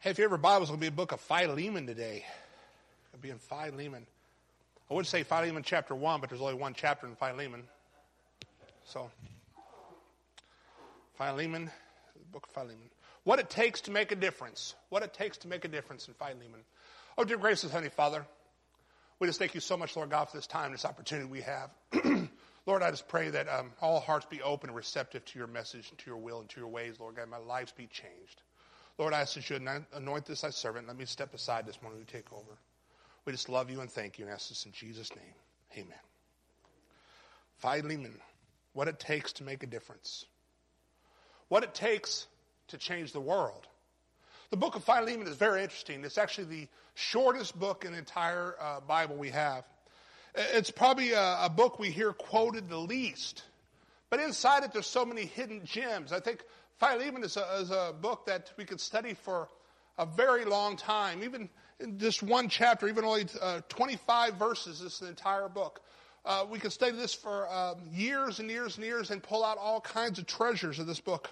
Hey, if you have your Bibles, it'll be a book of Philemon today. It'll be in Philemon. I would say Philemon chapter 1, but there's only one chapter in Philemon. So, Philemon, the book of Philemon. What it takes to make a difference. What it takes to make a difference in Philemon. Oh, dear gracious Heavenly Father, we just thank you so much, Lord God, for this time, this opportunity we have. Lord, I just pray that all hearts be open and receptive to your message and to your will and to your ways, Lord God. My lives be changed. Lord, I ask that you anoint this thy servant. Let me step aside this morning to take over. We just love you and thank you and ask this in Jesus' name. Amen. Philemon, what it takes to make a difference. What it takes to change the world. The book of Philemon is very interesting. It's actually the shortest book in the entire Bible we have. It's probably a book we hear quoted the least. But inside it, there's so many hidden gems. I think Philemon is a book that we could study for a very long time. Even in this one chapter, even only 25 verses, this is the entire book. We could study this for years and years and years and pull out all kinds of treasures of this book.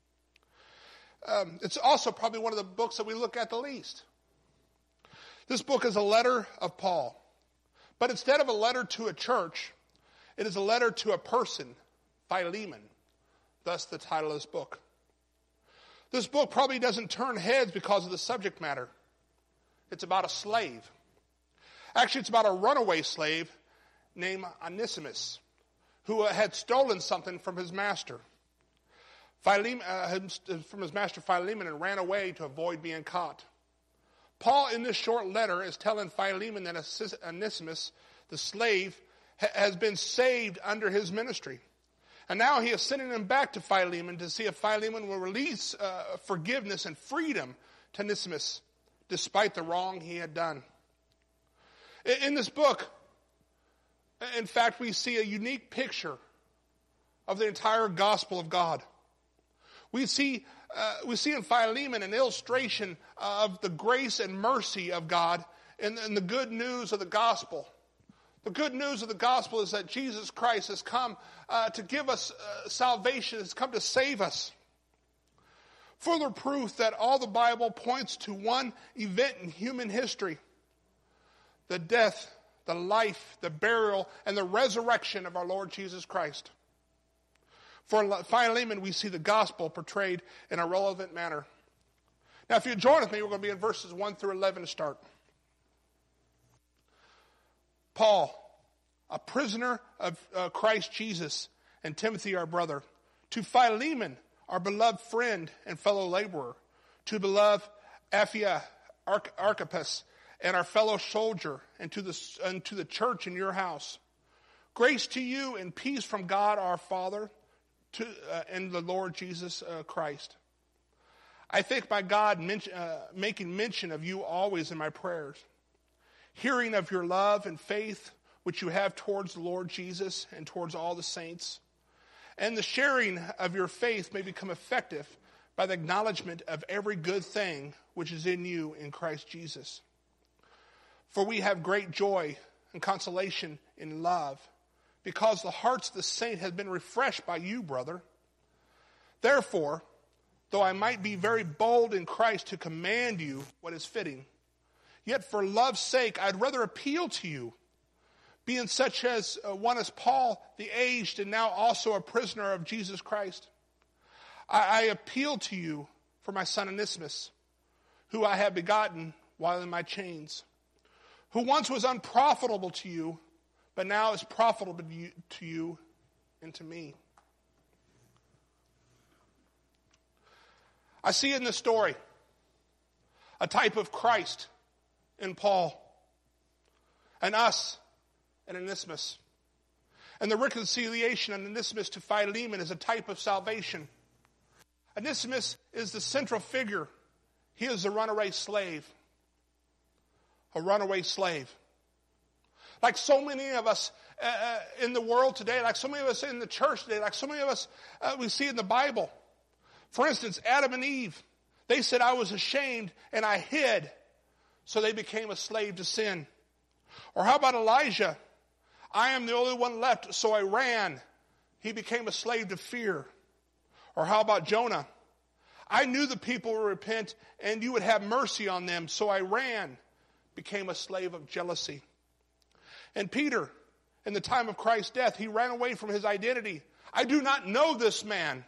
It's also probably one of the books that we look at the least. This book is a letter of Paul. But instead of a letter to a church, it is a letter to a person, Philemon. Thus the title of this book. This book probably doesn't turn heads because of the subject matter. It's about a slave. Actually, it's about a runaway slave named Onesimus, who had stolen something from his master. Philemon, from his master Philemon, and ran away to avoid being caught. Paul, in this short letter, is telling Philemon that Onesimus, the slave, has been saved under his ministry. And now he is sending him back to Philemon to see if Philemon will release forgiveness and freedom to Onesimus, despite the wrong he had done. In this book, in fact, we see a unique picture of the entire gospel of God. We see in Philemon an illustration of the grace and mercy of God and the good news of the gospel. The good news of the gospel is that Jesus Christ has come to give us salvation, has come to save us. Further proof that all the Bible points to one event in human history: the death, the life, the burial, and the resurrection of our Lord Jesus Christ. For Philemon, we see the gospel portrayed in a relevant manner. Now, if you join with me, we're going to be in verses 1 through 11 to start. Paul, a prisoner of Christ Jesus, and Timothy, our brother, to Philemon, our beloved friend and fellow laborer, to beloved Apphia, Archippus, and our fellow soldier, and to the church in your house. Grace to you and peace from God our Father and the Lord Jesus Christ. I thank my God making mention of you always in my prayers, hearing of your love and faith which you have towards the Lord Jesus and towards all the saints, and the sharing of your faith may become effective by the acknowledgement of every good thing which is in you in Christ Jesus. For we have great joy and consolation in love, because the hearts of the saint have been refreshed by you, brother. Therefore, though I might be very bold in Christ to command you what is fitting, yet for love's sake I'd rather appeal to you, being such as one as Paul, the aged and now also a prisoner of Jesus Christ. I appeal to you for my son Onesimus, who I have begotten while in my chains, who once was unprofitable to you, but now is profitable to you and to me. I see in this story a type of Christ in Paul, and us and Onesimus. And the reconciliation of Onesimus to Philemon is a type of salvation. Onesimus is the central figure. He is a runaway slave. A runaway slave. Like so many of us in the world today, like so many of us in the church today, like so many of us we see in the Bible. For instance, Adam and Eve, they said, I was ashamed and I hid, so they became a slave to sin. Or how about Elijah? I am the only one left, so I ran. He became a slave to fear. Or how about Jonah? I knew the people would repent and you would have mercy on them. So I ran, became a slave of jealousy. And Peter, in the time of Christ's death, he ran away from his identity. I do not know this man.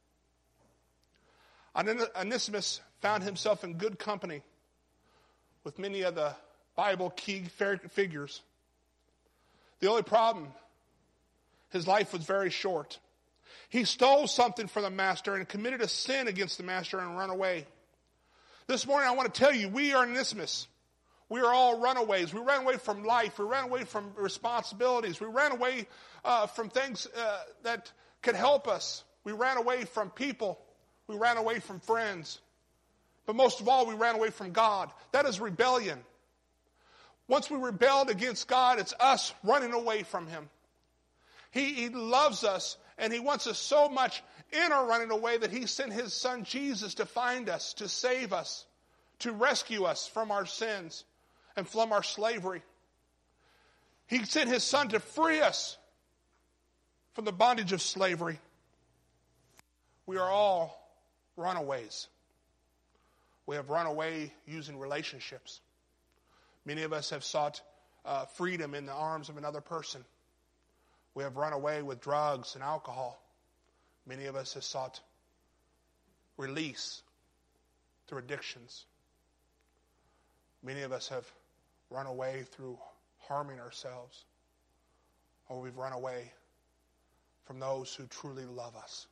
Onesimus found himself in good company with many of the Bible key figures. The only problem, his life was very short. He stole something from the master and committed a sin against the master and ran away. This morning I want to tell you, we are Onesimus. We are all runaways. We ran away from life. We ran away from responsibilities. We ran away from things that could help us. We ran away from people. We ran away from friends. But most of all, we ran away from God. That is rebellion. Once we rebelled against God, it's us running away from Him. He loves us, and He wants us so much in our running away that He sent His Son Jesus to find us, to save us, to rescue us from our sins and from our slavery. He sent His Son to free us from the bondage of slavery. We are all runaways. We have run away using relationships. Many of us have sought freedom in the arms of another person. We have run away with drugs and alcohol. Many of us have sought release through addictions. Many of us have run away through harming ourselves, or we've run away from those who truly love us.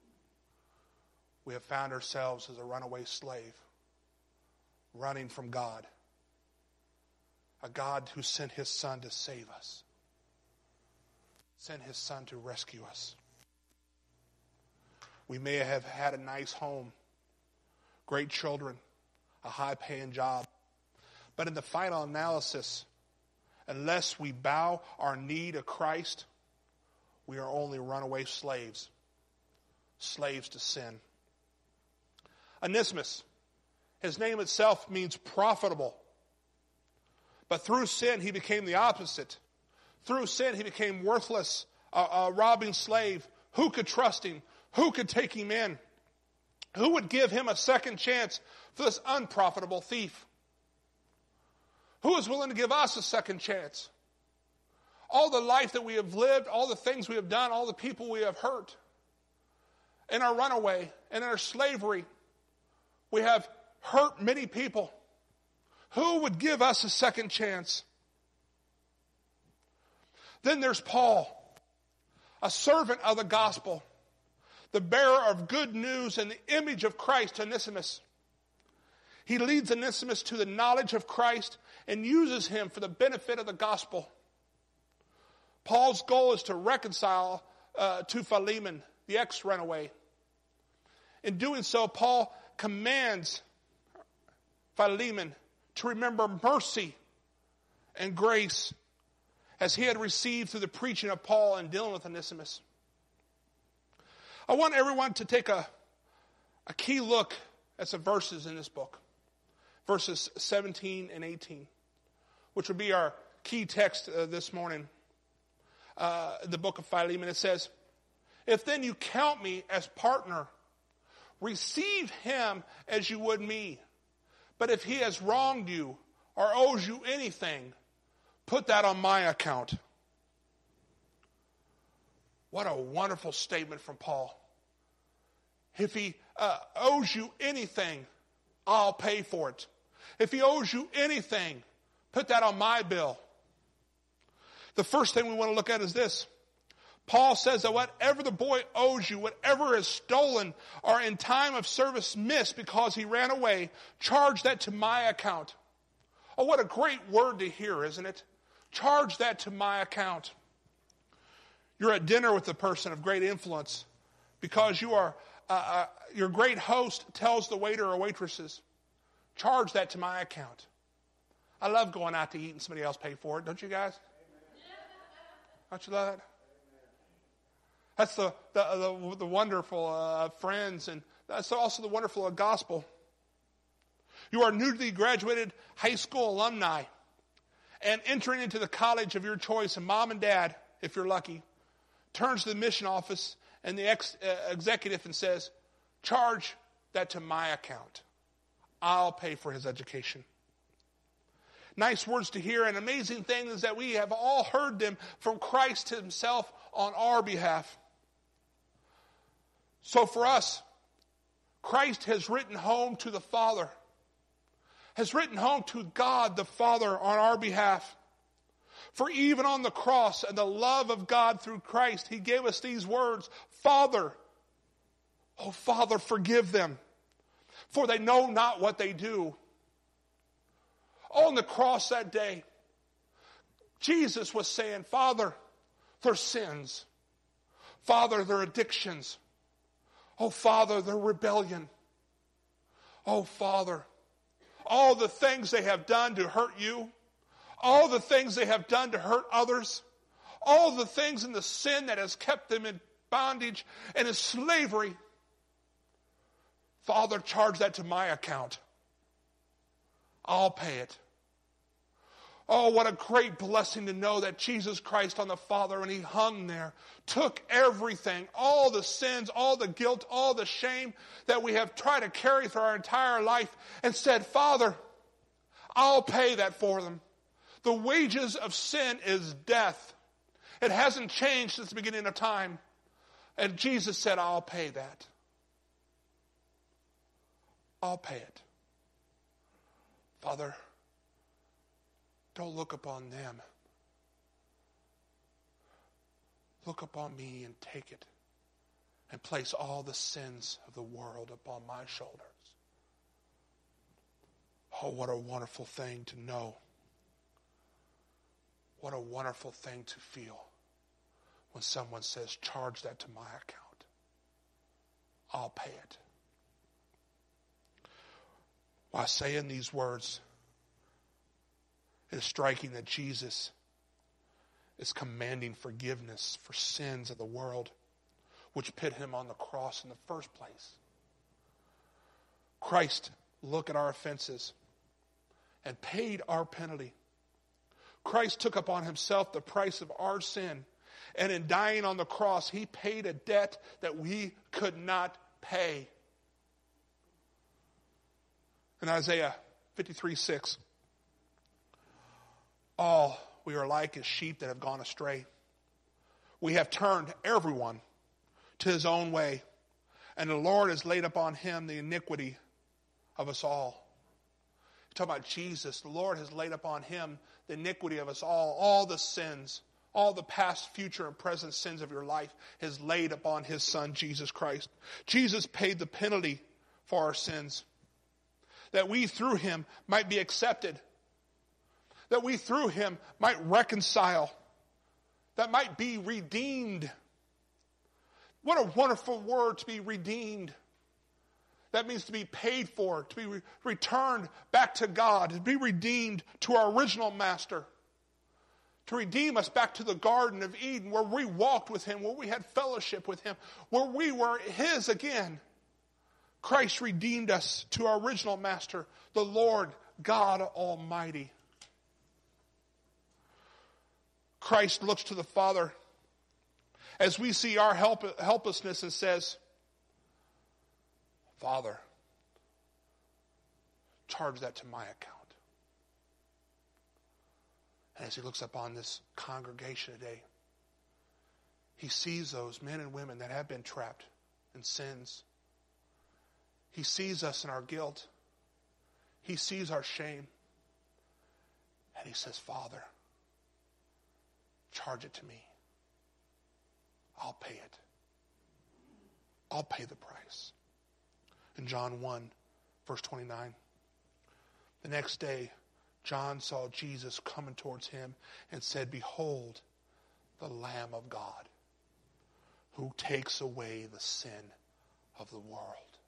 We have found ourselves as a runaway slave, running from God, a God who sent His Son to save us, sent His Son to rescue us. We may have had a nice home, great children, a high-paying job, but in the final analysis, unless we bow our knee to Christ, we are only runaway slaves, slaves to sin. Onesimus, his name itself means profitable. But through sin, he became the opposite. Through sin, he became worthless, a robbing slave. Who could trust him? Who could take him in? Who would give him a second chance for this unprofitable thief? Who is willing to give us a second chance? All the life that we have lived, all the things we have done, all the people we have hurt, in our runaway and in our slavery, we have hurt many people. Who would give us a second chance? Then there's Paul, a servant of the gospel, the bearer of good news and the image of Christ to Onesimus. He leads Onesimus to the knowledge of Christ and uses him for the benefit of the gospel. Paul's goal is to reconcile to Philemon, the ex-runaway. In doing so, Paul commands Philemon to remember mercy and grace as he had received through the preaching of Paul and dealing with Onesimus. I want everyone to take a key look at some verses in this book. Verses 17 and 18, which would be our key text this morning. The book of Philemon, it says, "If then you count me as partner, receive him as you would me. But if he has wronged you or owes you anything, put that on my account." What a wonderful statement from Paul. If he owes you anything, I'll pay for it. If he owes you anything, put that on my bill. The first thing we want to look at is this. Paul says that whatever the boy owes you, whatever is stolen or in time of service missed because he ran away, charge that to my account. Oh, what a great word to hear, isn't it? Charge that to my account. You're at dinner with a person of great influence because you are your great host tells the waiter or waitresses, charge that to my account. I love going out to eat and somebody else pay for it. Don't you guys? Don't you love that? That's the wonderful friends, and that's also the wonderful gospel. You are newly graduated high school alumni and entering into the college of your choice, and mom and dad, if you're lucky, turns to the mission office and the executive and says, charge that to my account. I'll pay for his education. Nice words to hear. An amazing thing is that we have all heard them from Christ himself on our behalf. So for us, Christ has written home to the Father, has written home to God the Father on our behalf. For even on the cross and the love of God through Christ, he gave us these words, Father, oh Father, forgive them, for they know not what they do. On the cross that day, Jesus was saying, Father, their sins. Father, their addictions. Oh, Father, their rebellion. Oh, Father, all the things they have done to hurt you, all the things they have done to hurt others, all the things in the sin that has kept them in bondage and in slavery. Father, charge that to my account. I'll pay it. Oh, what a great blessing to know that Jesus Christ on the Father, when he hung there, took everything, all the sins, all the guilt, all the shame that we have tried to carry through our entire life, and said, Father, I'll pay that for them. The wages of sin is death. It hasn't changed since the beginning of time. And Jesus said, I'll pay that. I'll pay it. Father, don't look upon them. Look upon me and take it and place all the sins of the world upon my shoulders. Oh, what a wonderful thing to know. What a wonderful thing to feel when someone says, charge that to my account. I'll pay it. While saying these words, it is striking that Jesus is commanding forgiveness for sins of the world, which put him on the cross in the first place. Christ looked at our offenses and paid our penalty. Christ took upon himself the price of our sin, and in dying on the cross, he paid a debt that we could not pay. In Isaiah 53:6, all we are like as sheep that have gone astray. We have turned everyone to his own way, and the Lord has laid upon him the iniquity of us all. Talking about Jesus, the Lord has laid upon him the iniquity of us all the sins, all the past, future, and present sins of your life is laid upon his Son, Jesus Christ. Jesus paid the penalty for our sins, that we through him might be accepted, that we through him might reconcile, that might be redeemed. What a wonderful word, to be redeemed. That means to be paid for, to be returned back to God, to be redeemed to our original master, to redeem us back to the Garden of Eden where we walked with him, where we had fellowship with him, where we were his again. Christ redeemed us to our original master, the Lord God Almighty. Christ looks to the Father as we see our helplessness and says, Father, charge that to my account. And as he looks upon this congregation today, he sees those men and women that have been trapped in sins. He sees us in our guilt. He sees our shame. And he says, Father, charge it to me. I'll pay it. I'll pay the price. In John 1, verse 29, the next day, John saw Jesus coming towards him and said, Behold, the Lamb of God, who takes away the sin of the world.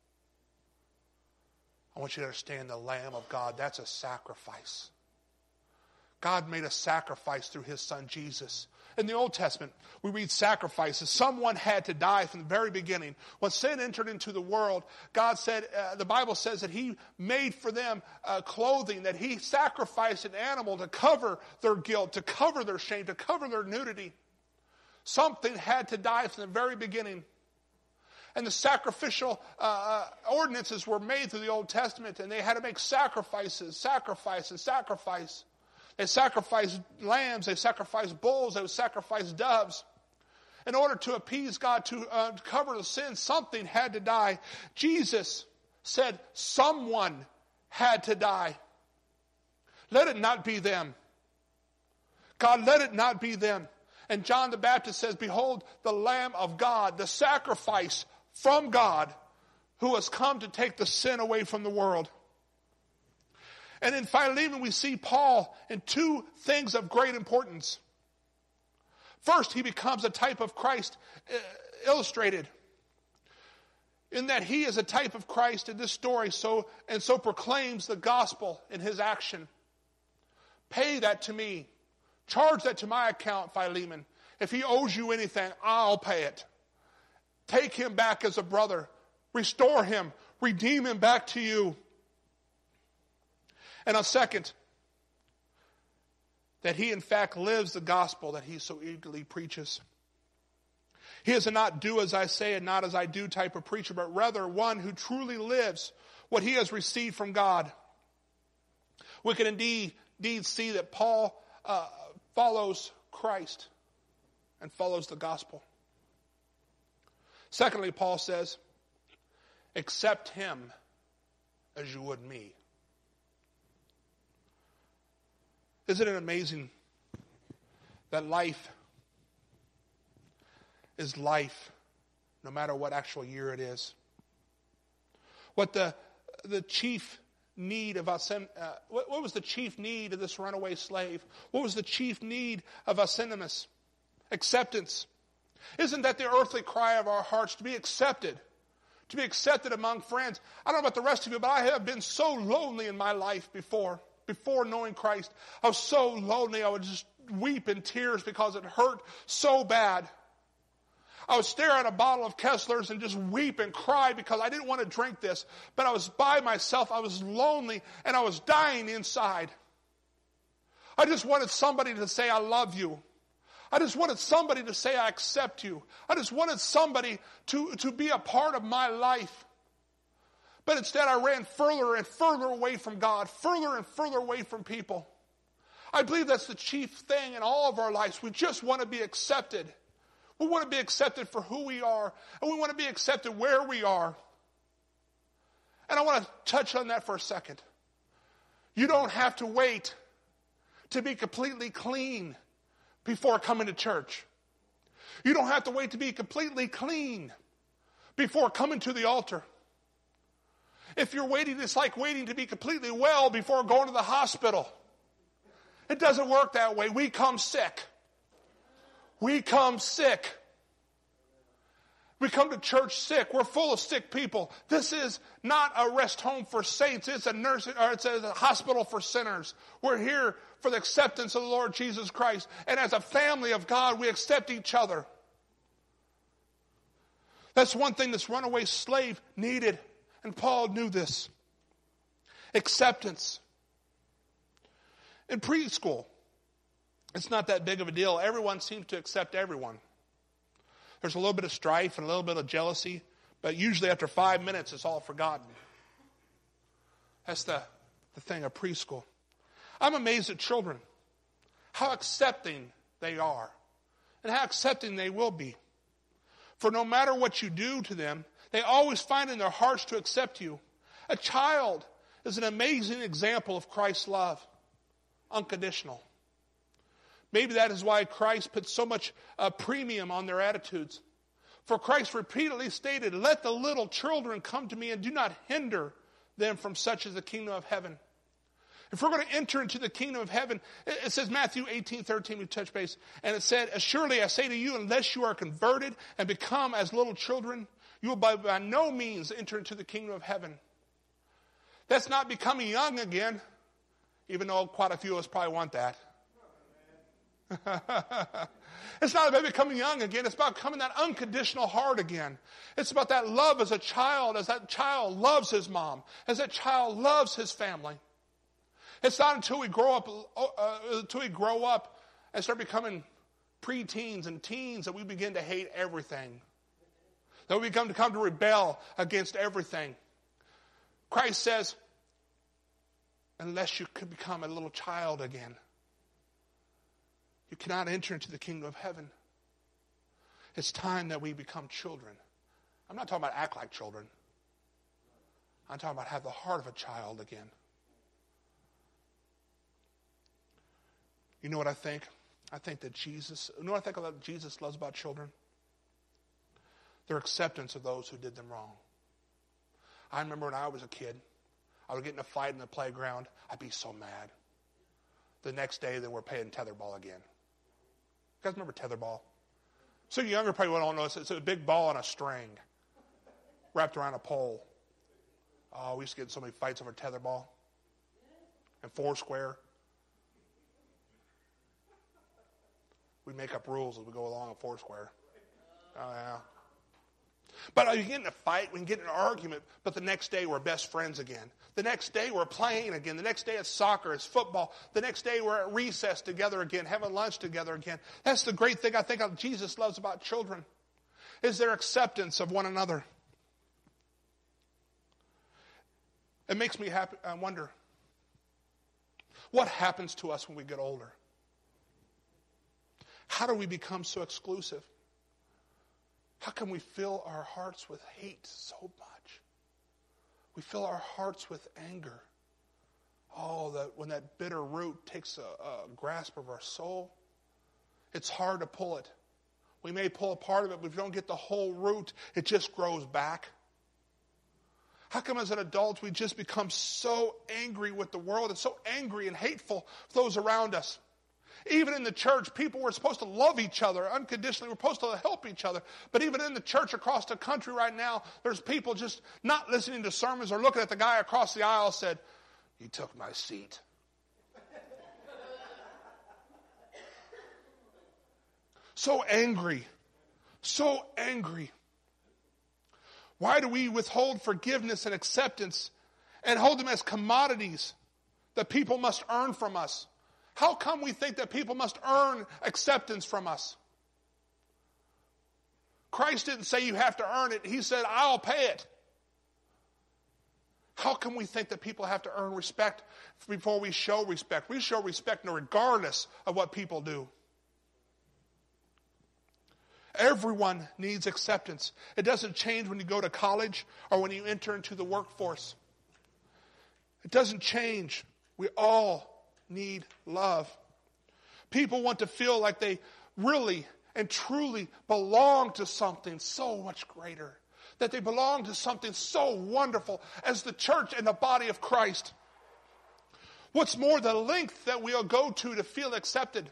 I want you to understand the Lamb of God, that's a sacrifice. God made a sacrifice through his Son Jesus. In the Old Testament, we read sacrifices. Someone had to die from the very beginning. When sin entered into the world, God said, the Bible says that he made for them clothing, that he sacrificed an animal to cover their guilt, to cover their shame, to cover their nudity. Something had to die from the very beginning. And the sacrificial ordinances were made through the Old Testament, and they had to make sacrifice. They sacrificed lambs, they sacrificed bulls, they would sacrifice doves. In order to appease God, to cover the sin, something had to die. Jesus said someone had to die. Let it not be them. God, let it not be them. And John the Baptist says, behold, the Lamb of God, the sacrifice from God, who has come to take the sin away from the world. And in Philemon, we see Paul in two things of great importance. First, he becomes a type of Christ illustrated, in that he is a type of Christ in this story, so proclaims the gospel in his action. Pay that to me. Charge that to my account, Philemon. If he owes you anything, I'll pay it. Take him back as a brother. Restore him. Redeem him back to you. And a second, that he in fact lives the gospel that he so eagerly preaches. He is a not do as I say and not as I do type of preacher, but rather one who truly lives what he has received from God. We can indeed see that Paul follows Christ and follows the gospel. Secondly, Paul says, accept him as you would me. Isn't it amazing that life is life, no matter what actual year it is? What the chief need of what was the chief need of this runaway slave? What was the chief need of Onesimus? Acceptance. Isn't that the earthly cry of our hearts, to be accepted? To be accepted among friends. I don't know about the rest of you, but I have been so lonely in my life before knowing Christ. I was so lonely, I would just weep in tears because it hurt so bad. I would stare at a bottle of Kessler's and just weep and cry because I didn't want to drink this. But I was by myself, I was lonely, and I was dying inside. I just wanted somebody to say, I love you. I just wanted somebody to say, I accept you. I just wanted somebody to be a part of my life. But instead I ran further and further away from God, further and further away from people. I believe that's the chief thing in all of our lives. We just want to be accepted. We want to be accepted for who we are, and we want to be accepted where we are. And I want to touch on that for a second. You don't have to wait to be completely clean before coming to church. You don't have to wait to be completely clean before coming to the altar. If you're waiting, it's like waiting to be completely well before going to the hospital. It doesn't work that way. We come sick. We come sick. We come to church sick. We're full of sick people. This is not a rest home for saints. It's a hospital for sinners. We're here for the acceptance of the Lord Jesus Christ. And as a family of God, we accept each other. That's one thing this runaway slave needed. And Paul knew this. Acceptance. In preschool, it's not that big of a deal. Everyone seems to accept everyone. There's a little bit of strife and a little bit of jealousy, but usually after 5 minutes, it's all forgotten. That's the thing of preschool. I'm amazed at children, how accepting they are, and how accepting they will be. For no matter what you do to them, they always find in their hearts to accept you. A child is an amazing example of Christ's love, unconditional. Maybe that is why Christ put so much premium on their attitudes. For Christ repeatedly stated, let the little children come to me and do not hinder them from such as the kingdom of heaven. If we're going to enter into the kingdom of heaven, it says Matthew 18:13, we touch base, and it said, surely I say to you, unless you are converted and become as little children, you will by no means enter into the kingdom of heaven. That's not becoming young again, even though quite a few of us probably want that. It's not about becoming young again. It's about becoming that unconditional heart again. It's about that love as a child, as that child loves his mom, as that child loves his family. It's not until we grow up and start becoming preteens and teens that we begin to hate everything. That we come to rebel against everything. Christ says, unless you could become a little child again, you cannot enter into the kingdom of heaven. It's time that we become children. I'm not talking about act like children. I'm talking about have the heart of a child again. You know what I think? I think that Jesus loves about children? Their acceptance of those who did them wrong. I remember when I was a kid, I would get in a fight in the playground. I'd be so mad. The next day, they were playing tetherball again. You guys remember tetherball? So younger probably won't know. It's a big ball on a string wrapped around a pole. Oh, we used to get in so many fights over tetherball and Foursquare. We make up rules as we go along in Foursquare. Oh, yeah. But you get in a fight, we can get in an argument, but the next day we're best friends again. The next day we're playing again. The next day it's soccer, it's football. The next day we're at recess together again, having lunch together again. That's the great thing I think Jesus loves about children, is their acceptance of one another. It makes me happy. I wonder, what happens to us when we get older? How do we become so exclusive? How can we fill our hearts with hate so much? We fill our hearts with anger. Oh, when that bitter root takes a grasp of our soul, it's hard to pull it. We may pull a part of it, but if we don't get the whole root, it just grows back. How come as an adult we just become so angry with the world and so angry and hateful with those around us? Even in the church, people were supposed to love each other unconditionally. We're supposed to help each other. But even in the church across the country right now, there's people just not listening to sermons or looking at the guy across the aisle and said, "He took my seat." So angry. So angry. Why do we withhold forgiveness and acceptance and hold them as commodities that people must earn from us? How come we think that people must earn acceptance from us? Christ didn't say you have to earn it. He said, I'll pay it. How come we think that people have to earn respect before we show respect? We show respect regardless of what people do. Everyone needs acceptance. It doesn't change when you go to college or when you enter into the workforce. It doesn't change. We all need love. People want to feel like they really and truly belong to something so much greater. That they belong to something so wonderful as the church and the body of Christ. What's more, the length that we'll go to feel accepted.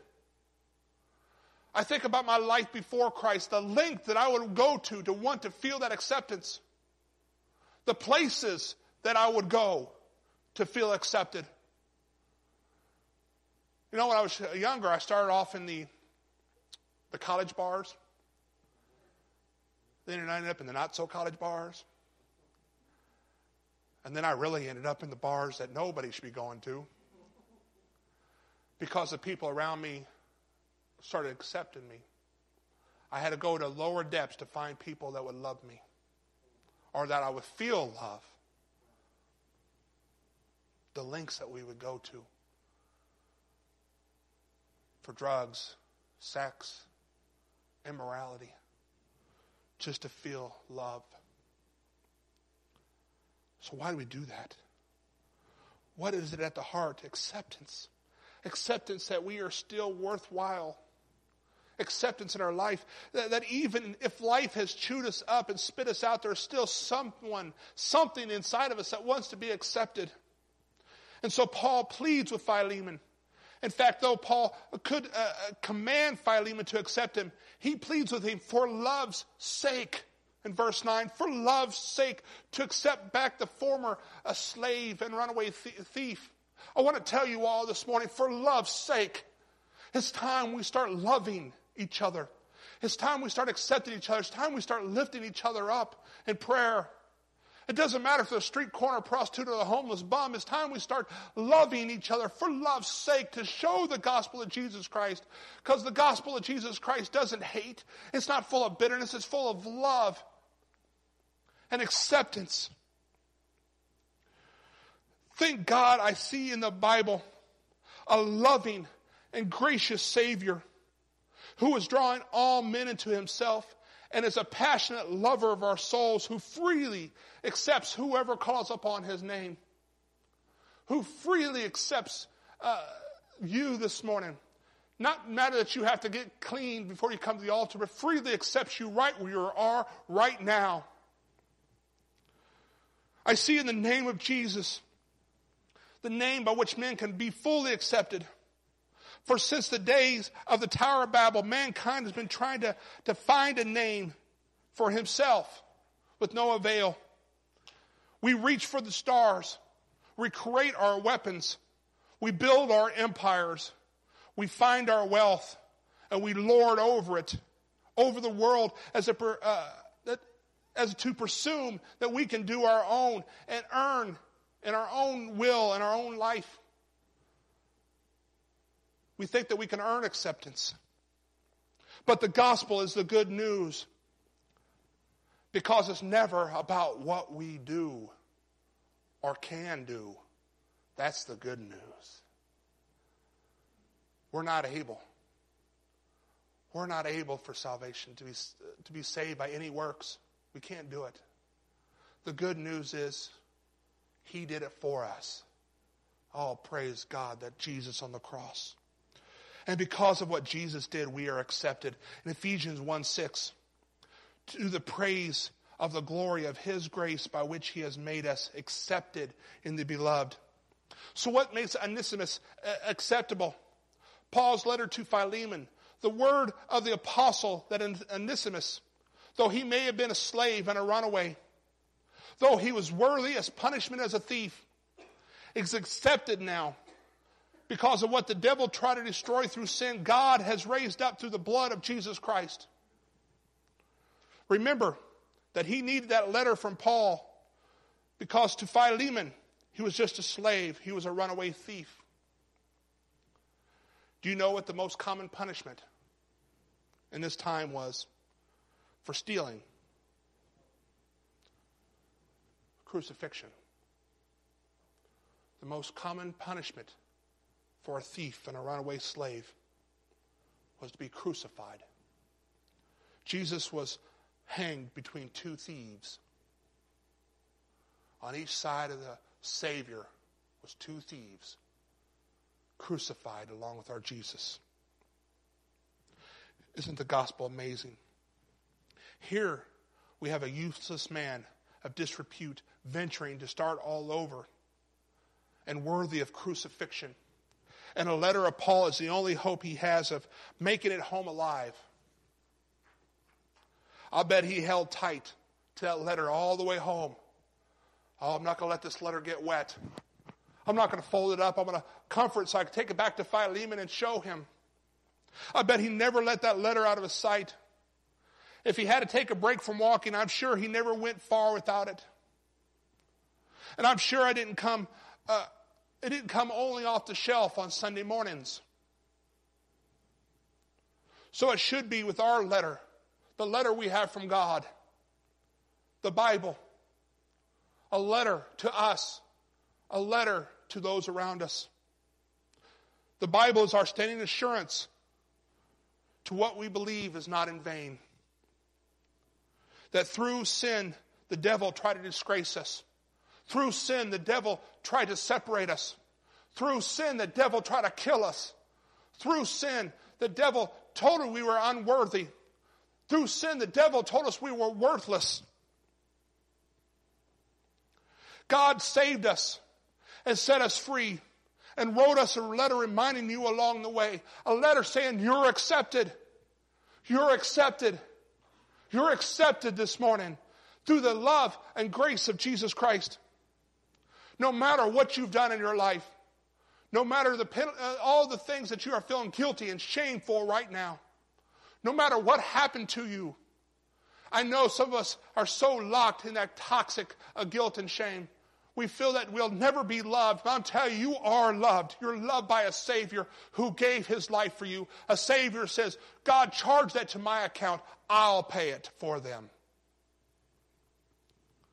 I think about my life before Christ, the length that I would go to want to feel that acceptance. The places that I would go to feel accepted. You know, when I was younger, I started off in the college bars. Then I ended up in the not-so-college bars. And then I really ended up in the bars that nobody should be going to. Because the people around me started accepting me. I had to go to lower depths to find people that would love me. Or that I would feel love. The lengths that we would go to. For drugs, sex, immorality, just to feel love. So why do we do that? What is it at the heart? Acceptance. Acceptance that we are still worthwhile. Acceptance in our life. That even if life has chewed us up and spit us out, there's still something inside of us that wants to be accepted. And so Paul pleads with Philemon. In fact, though Paul could command Philemon to accept him, he pleads with him for love's sake. In verse 9, for love's sake, to accept back the former a slave and runaway thief. I want to tell you all this morning, for love's sake, it's time we start loving each other. It's time we start accepting each other. It's time we start lifting each other up in prayer. It doesn't matter if they're a street corner prostitute or a homeless bum. It's time we start loving each other for love's sake, to show the gospel of Jesus Christ. Because the gospel of Jesus Christ doesn't hate. It's not full of bitterness. It's full of love. and acceptance. Thank God I see in the Bible a loving and gracious Savior who is drawing all men into himself and is a passionate lover of our souls who freely accepts whoever calls upon his name, who freely accepts you this morning. Not matter that you have to get clean before you come to the altar, but freely accepts you right where you are right now. I see in the name of Jesus, the name by which men can be fully accepted. For since the days of the Tower of Babel, mankind has been trying to find a name for himself with no avail. We reach for the stars. We create our weapons. We build our empires. We find our wealth, and we lord over it, over the world, as to presume that we can do our own and earn in our own will and our own life. We think that we can earn acceptance. But the gospel is the good news because it's never about what we do or can do. That's the good news. We're not able. We're not able for salvation to be saved by any works. We can't do it. The good news is he did it for us. Oh, praise God that Jesus on the cross. And because of what Jesus did, we are accepted. In Ephesians 1:6, to the praise of the glory of his grace by which he has made us accepted in the beloved. So what makes Onesimus acceptable? Paul's letter to Philemon, the word of the apostle that Onesimus, though he may have been a slave and a runaway, though he was worthy as punishment as a thief, is accepted now. Because of what the devil tried to destroy through sin, God has raised up through the blood of Jesus Christ. Remember that he needed that letter from Paul because to Philemon, he was just a slave. He was a runaway thief. Do you know what the most common punishment in this time was for stealing? Crucifixion. The most common punishment for a thief and a runaway slave was to be crucified. Jesus was hanged between two thieves. On each side of the Savior was two thieves crucified along with our Jesus. Isn't the gospel amazing? Here we have a useless man of disrepute venturing to start all over and worthy of crucifixion. And a letter of Paul is the only hope he has of making it home alive. I'll bet he held tight to that letter all the way home. Oh, I'm not going to let this letter get wet. I'm not going to fold it up. I'm going to comfort it so I can take it back to Philemon and show him. I bet he never let that letter out of his sight. If he had to take a break from walking, I'm sure he never went far without it. And I'm sure it didn't come only off the shelf on Sunday mornings. So it should be with our letter, the letter we have from God, the Bible, a letter to us, a letter to those around us. The Bible is our standing assurance to what we believe is not in vain. That through sin, the devil tried to disgrace us. Through sin, the devil tried to separate us. Through sin, the devil tried to kill us. Through sin, the devil told us we were unworthy. Through sin, the devil told us we were worthless. God saved us and set us free and wrote us a letter reminding you along the way. A letter saying you're accepted. You're accepted. You're accepted this morning through the love and grace of Jesus Christ. No matter what you've done in your life, no matter all the things that you are feeling guilty and shame for right now, no matter what happened to you, I know some of us are so locked in that toxic guilt and shame. We feel that we'll never be loved. But I'm telling you, you are loved. You're loved by a Savior who gave his life for you. A Savior says, God, charge that to my account. I'll pay it for them.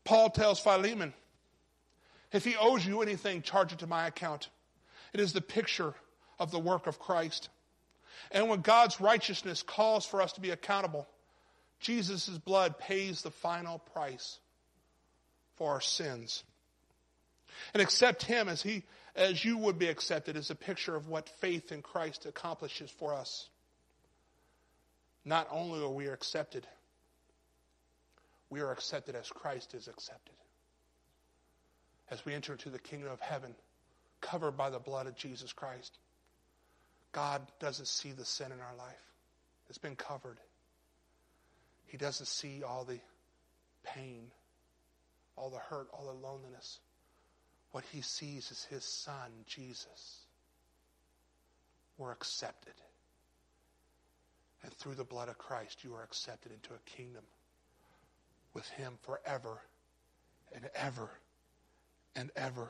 Paul tells Philemon, if he owes you anything, charge it to my account. It is the picture of the work of Christ. And when God's righteousness calls for us to be accountable, Jesus' blood pays the final price for our sins. And accept him as you would be accepted is a picture of what faith in Christ accomplishes for us. Not only are we accepted, we are accepted as Christ is accepted. As we enter into the kingdom of heaven, covered by the blood of Jesus Christ. God doesn't see the sin in our life. It's been covered. He doesn't see all the pain, all the hurt, all the loneliness. What he sees is his son, Jesus. We're accepted. And through the blood of Christ, you are accepted into a kingdom with him forever and ever and ever.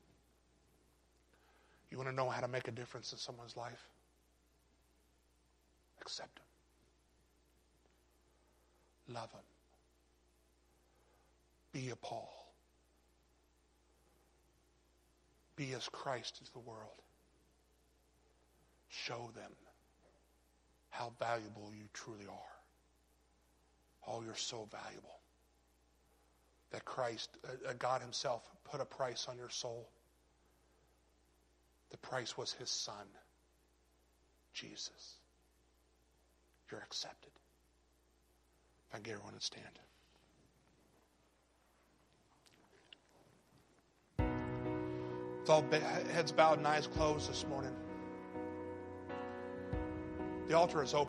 You want to know how to make a difference in someone's life? Accept him. Love him. Be a Paul. Be as Christ is the world. Show them how valuable you truly are. Oh, you're so valuable. That Christ, God himself, put a price on your soul. The price was his son, Jesus. You're accepted. If I can get everyone to stand. With all heads bowed and eyes closed this morning, the altar is open.